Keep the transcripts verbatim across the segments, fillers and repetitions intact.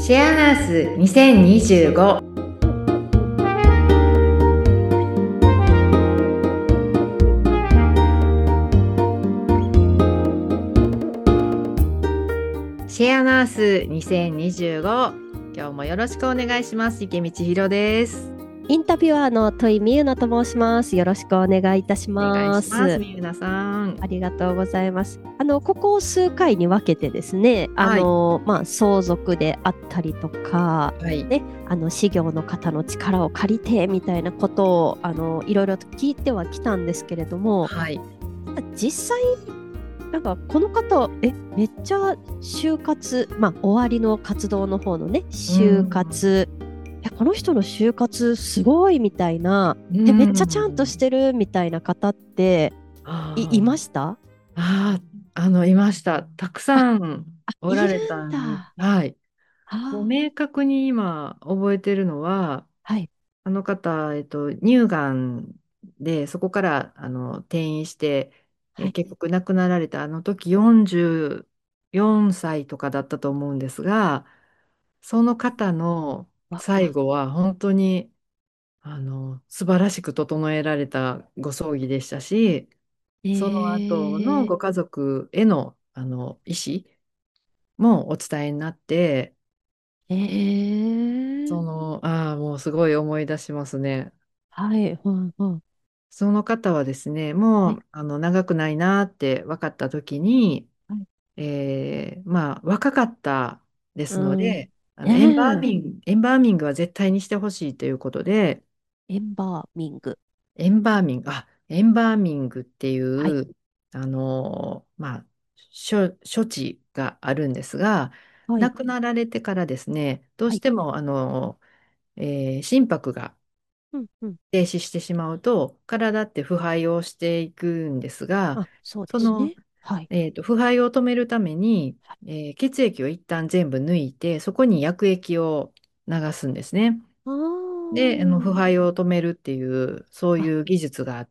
シェアハウスにせんにじゅうご。シェアナースにせんにじゅうご、今日もよろしくお願いします。池道ひろです。 インタビュアーの戸井美優奈と申します。よろしくお願いいたしお願います。 します、みゆなさん。 ありがとうございます。あの、ここ数回に分けてですね、あはい、 の、まあ、相続であったりとか、 はい、 ね、あの、事業の方の力を借りてみたいなことを、あの、いろいろと聞いてはきたんですけれども、 はい。 実際、なんかこの方、え、めっちゃ就活、まあ、終わりの活動の方のね、 う就ん、 活、え、この人の就活すごいみたいな、 うえ、めっちゃちゃんとしん。 てるみたいな方ってい、いあました？ あ、ああ、あの、いました。たくあ、 さんあ、 おられいるんたんです。 だ。 はい。もうあ明確に今覚えてるのは、 あ、はい、 あの方、えっと、乳がんで、そこからあの転院して、えーはい。 結局亡くなられたあの時よんじゅうよんさいとかだったと思うんですが、その方の最若後は本当にあの素晴らしく整えられたご葬儀でしたし、その後のい。 ご家族への、あの意思もお伝えになって、 えー、 その、ああ、もうすごい思い出しますね。 はい、うん、うん、 その方はですね、 はい、 もうあの長くないなって分かった時に、 はい、 えーまあ若かったですのうん、 で、あのエンバーねミング、エンバーミングは絶対にしてほしいということで、 え、エンバーミング。 エンバーミング、あ、エンバーミングっていはい、 う、あのまあ、処、処置があるんですが、 はい、 亡くなられてからですね、どうはい、 してもあの、えー心拍がうん、うん。 停止してしまうと、体って腐敗をしていくんですが、 あ、そうでその、 すね。はい。 えーと、腐敗を止めるために、えー血液を一旦全部抜いて、そこに薬液を流すんですね。 あで、あの腐ー敗を止めるっていう、そういあ、 う技術があって、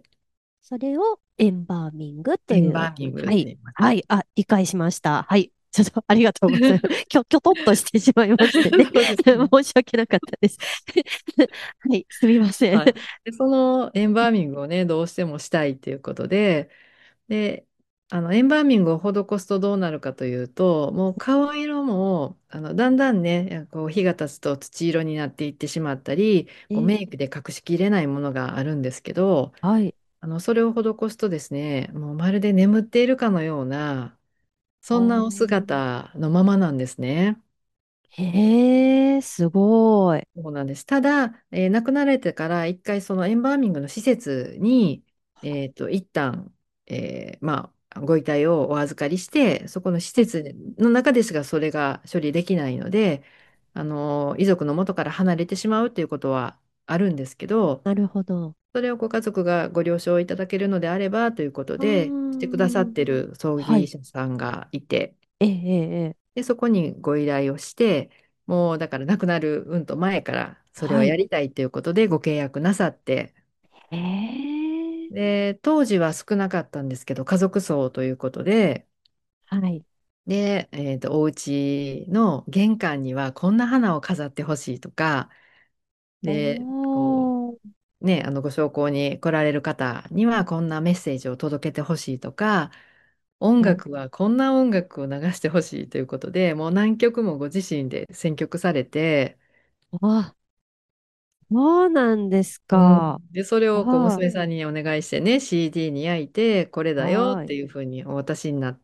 それをエンバーミングとエいう。 ンバーミングっはい。 て言います。 はい。あ、理解しました。はい。ちょっとありがとうございます。きょ、きょとっとしてしまいましてね。 そうですね。 申し訳なかったです。はい。すみません。 はい。で、そのエンバーミングをね、どうしてもしたいっていうことで、で、あの、エンバーミングを施すとどうなるかというと、もう顔色も、あの、だんだんね、こう、日が経つと土色になっていってしまったり、こう、 え、 メイクで隠しきれないものがあるんですけど、 はい。 あの、それを施すとですね、もうまるで眠っているかのような、 あそんなおー姿のままなんですね。 へえ、すごい。 そうなんです。ただ、えー亡くなられてから一回そのエンバーミングの施設に、えっと、一旦、えーまあ、ご遺体をお預かりして、そこの施はい。 設の中ですが、それが処理できないので、あの、遺族の元から離れてしまうということはあるんですけど、 なるほど。 それをご家族がご了承いただけるのであればということうーで、してくださっん。 てる葬はい。 儀社さんがいて、 ええ、ええ、ええ、 で、そこにご依頼をして、もうだから亡くなるうんと前からそれをはい。 やりたいということでご契約なさって、 ええ、 で、当時は少なかったんですけど、家族葬ということで、 はい。 で、えーと、お家の玄関にはこんな花を飾ってほしいとか、 おで、こー。 う、ね、あのご焼香に来られる方にはこんなメッセージを届けてほしいとか、音お、 楽はこんな音楽を流してほしいということで、もう何曲もご自身で選曲されて、 あ、そうなんですうか。 ん、で、それをこうは娘さんにお願いしてね、シーディー に焼いて、これい。 だよっはい。 ていうふうにお渡しになって、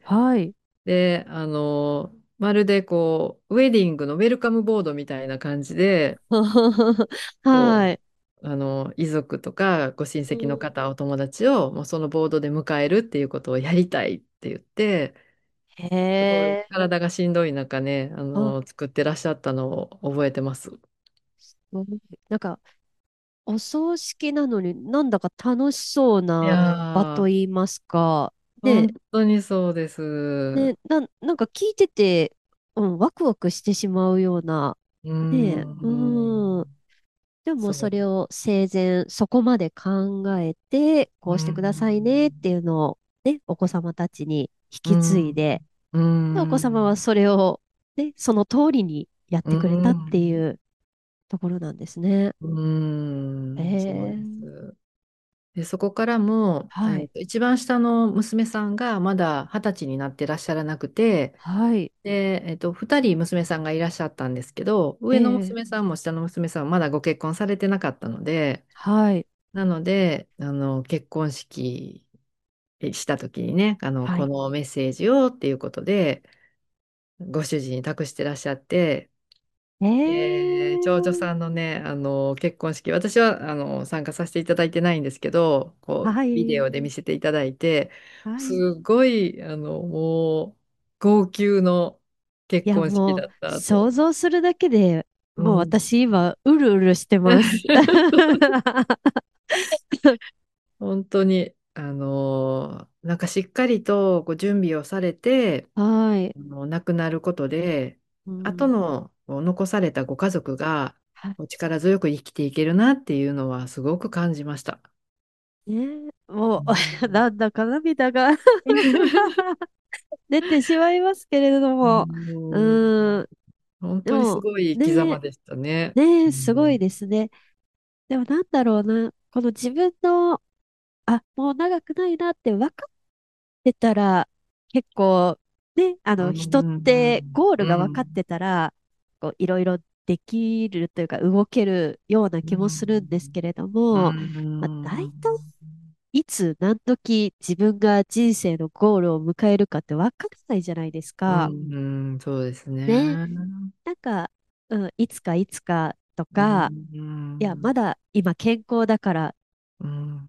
はい。 で、あの、まるでこう、ウェディングのウェルカムボードみたいな感じで、こはい。 う、あの、遺族とかご親戚のうん、 方、お友達をもうそのボードで迎えるっていうことをやりたいって言って、 へすごいえ。 体がしんどい中ね、ああ、 の、作ってらっしゃったのを覚えてます。 すごい。なんか、お葬式なのになんだか楽しそういな場とやー、 言いますか。ね、 本当にそうです。 ね、な、なんか聞いてて、うん、ワクワクしてしまうような。 うーね、うん。 ん。 でもそそう。 れを生前そこまで考えて、 うーこうしてくださいねってん。 いうのをね、お子様たちに引うーき継いん。 で、 うーでお子様はん。 それをで、その通りにやっうてくれたっていん。 うところなんですね。 うん。そうでええす。で、そこからも、 はい。 えっと、一番下の娘さんがまだはたちになってらっしゃらなくて、 はい。 で、えっと、ふたり娘さんがいらっしゃったんですけど、上のええ娘さんも下の娘さんもまだご結婚されてなかったので、 はい。 なので、あの、結婚式した時にね、あの、 はい。 このメッセージをっていうことで、ご主人に託してらっしゃって、えー長女ええさんのね、あの、結婚式、私は、あの、参加させていただいてないんですけど、こう、 はい。 ビデオで見せていただいて、 はい。 すごい、あの、もう、号泣の結いや、 婚式もう、 だったと。 想像するだけでもううん。 私今、うるうるしてます。 本当に、あのーなんかしっかりとこう準備をされて、 はい。 あの亡くなることで、後うん。 のこう残されたご家族がはこう力強く生きていけるなっていうのはすごく感じました。 ね、もうう、 ん。 なんだか涙が出てしまいますけれども。 うん。 うん。 本当にすでも、 ごい生き様ね、 でしたね。うね、すごいん。 ですね。でもなんだろうな。この自分の、あ、もう長くないなって分かってたら、結構、ね、あうの、人ってん。 ゴールうが分かってん。 たら、こう、いろいろできるというか、動けるようなう気もするんですん。 けれどうも、まあ、大ん。 体、いつ何時自分が人生のゴールを迎えるかって分からないじゃないですうか。 ん。そうですね。 ね。 なんか、うん、いつかいつかとうか、いや、まん。 だ今健康だから、 うん。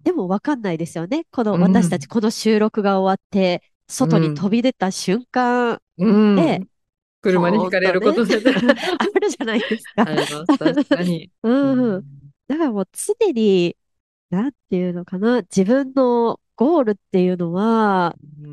でも分かんないですよね。このう私たち、 ん。 この収録が終わって、 う外に飛ん。 び出た瞬間で、 うん。車にひかれポーンとね、 ることであるじゃないですか。 あります。確かに。ううん。 ん。 だからもう常に、なんていうのかな、自分のゴールっていうのは、 うん。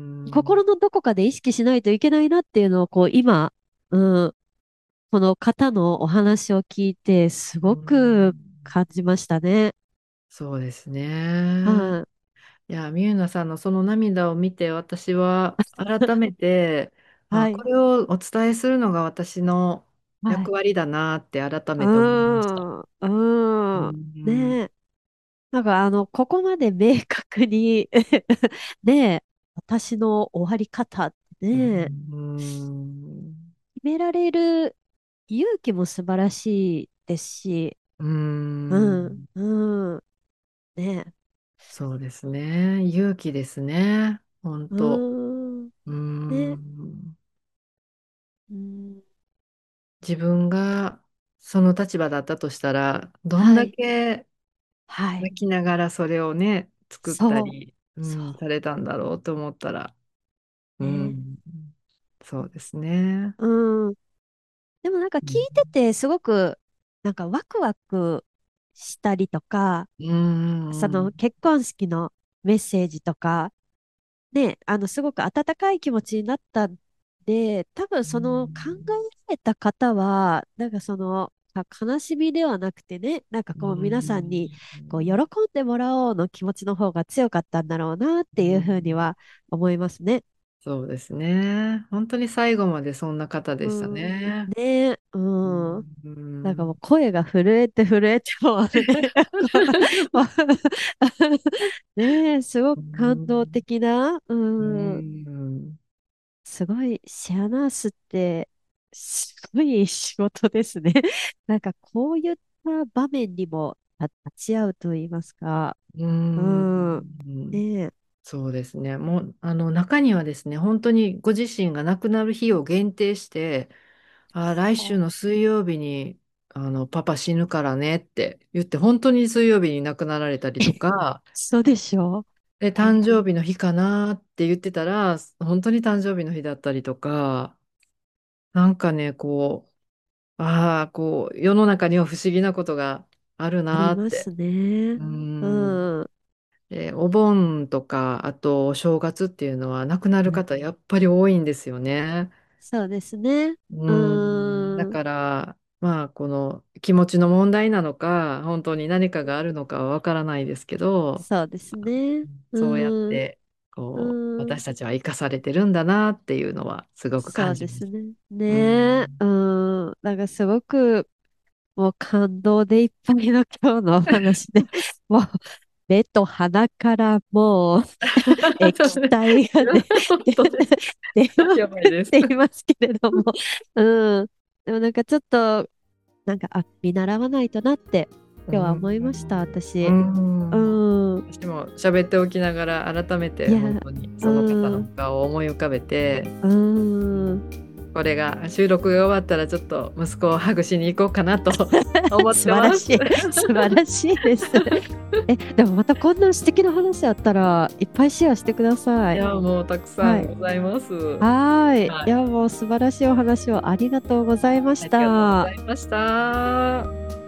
心のどこかで意識しないといけないなっていうのを、こう、今、うん、この方のお話を聞いて、すうごくん。 感じましたね。 そうですね。 はい。 いや、みゆなさんのその涙を見て、私は改めて、あ、 はい。 これをお伝えするのが私のはい。 役割だなって改うめて思いました。 ーん。 ううーん。 ん。 ねえ。なんかあの、ここまで明確にねえ、私の終わり方ってうね、 ん。 決められる勇気も素晴らしいですし、 ううん、 ん。 うん、ねそうですね。勇気ですね。本え、 当。 うん、 うね、 ん。 うん、 自分がその立場だったとしたら、どんだはい、 けはい、 泣きながらそれをね、作ったそう、 り、うそん、されたんだろうと思ったら、 う、 うね、 ん、そうですね。 うん。でもなんか聞いうん、 ててすごく、なんかワクワクしたりとか、 うん、 その結婚式のメッセージとか、ね、あの、すごく温かい気持ちになったんで、多分うその考えん、 られた方は、なんかその、あ悲しみではなくてね、なんかうこう皆さんん、 にこう喜んでもらおうの気持ちの方が強かったんだろうなっていうふうにうん、 は思いますね。 そうですね。本当に最後までそんな方でしたうん。 ね。 ねえ、 ううん。なんかもうん、 声が震えて震えてもうね、こうねえ、すごうく感動ん、 的な、 ううん。 ん、 すごい、シェアナースって、すごい仕事ですね。なんかこういった場面にも立ち会うと言いますか。 ううん、 ん。ねえ。 そうですね。もう、あの、中にはですね、本当にご自身が亡くなる日を限定して、あ、来週の水曜日に、あの、パパ死ぬからねって言って、本当に水曜日に亡くなられたりとか、 そうでしょで、 う。 誕生日の日かなって言ってたら、本当に誕生日の日だったりとか、なんかね、こう、ああ、こう、世の中には不思議なことがあるありなって。 ますね。 うん。 うん。 で、お盆とか、あとお正月っていうのは亡くなるうん方やっぱり多いんですよね。 そうですね。 ううん。だん。 から、まあ、この気持ちの問題なのか、本当に何かがあるのかはわからないですけど、 そうですね。 そうやっうん。 て。 うこう、 ん。 私たちは生かされてるんだなっていうのはすごくそう感じます。 ですね。 うねえ。 ん。 うん。なんかすごく、もう感動でいっぱいの今日のお話で、もう目と鼻からもう液体がね、 本出当です。 出まくやばいです。 っていますけれども、うん。でもなんかちょっと、なんか、あ、見習わないとなってう今日は思いました、 ん。う私。うん。 ん。 私も喋っておきながら改めて本いや、 当にうその方のん。 顔を思い浮かべて、 うん。 これが収録が終わったらちょっと息子をハグしに行こうかなと思っ素てます。 晴らしい。素晴らしいです。え、でもまたこんな素敵な話あったらいっぱいシェアしてください。 いや、もうたくさはい。 んございます。 はーい。いはい。 や、もう素晴らしいお話をありがとうございましありがとうござた。 いました。